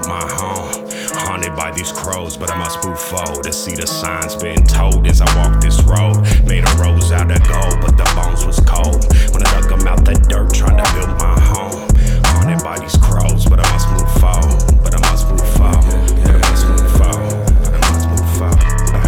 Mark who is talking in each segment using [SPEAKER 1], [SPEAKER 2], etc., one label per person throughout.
[SPEAKER 1] my home. Haunted by these crows, but I must move forward to see the signs being told as I walk this road. Made a rose out of gold, but the bones was cold when I dug them out the dirt trying to build my home. Haunted by these crows, but I must move forward. But I must move forward. But I must move forward. But I must move forward.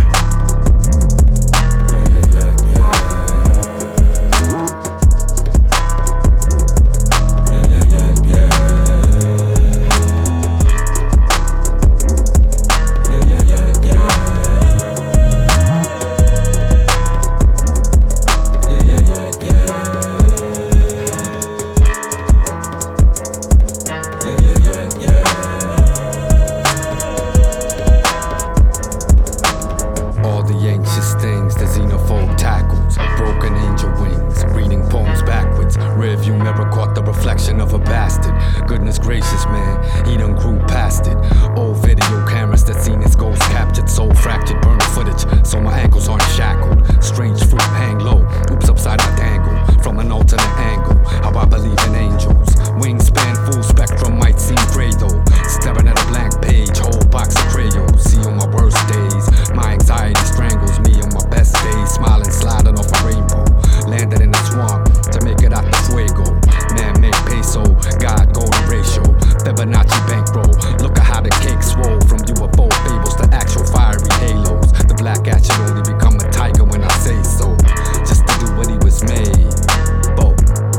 [SPEAKER 2] Anxious things, the xenophobe tackles, broken angel wings, reading poems backwards. Rearview mirror caught the reflection of a bastard. Goodness gracious, man, he done grew past it. Old video cameras that seen his ghost captured, soul fractured, burned footage, so my ankles aren't shackled. Strange fruit hang low, oops upside I dangle from an alternate angle. How I believe in angels, wingspan full spectrum might seem gray though. Staring at a blank page, whole box of crayons. See on my worst days, my anxiety strangles me on my best days, smiling, sliding off a rainbow. Landed in the swamp to make it out the fuego. Man-made peso, God golden ratio. Fibonacci bankroll. Look at how the cake swole from UFO fables to actual fiery halos. The black cat should only become a tiger when I say so, just to do what he was made for.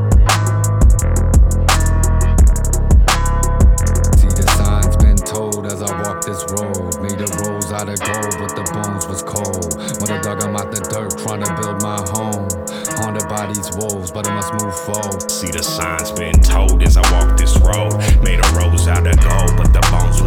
[SPEAKER 2] See the signs been told as I walk this road. Made a rose out of gold, but the bones was cold. Mother dug them out the dirt, trying to build my home. Haunted by these wolves, but I must move forward.
[SPEAKER 1] See the signs being told as I walk this road. Made a rose out of gold, but the bones